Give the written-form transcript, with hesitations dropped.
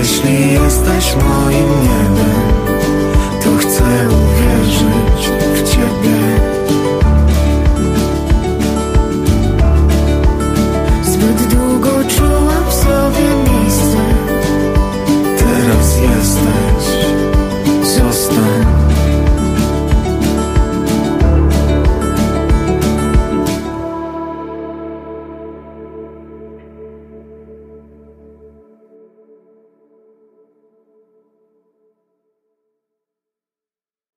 Jeśli jesteś moim niebem, to chcę uwierzyć w Ciebie.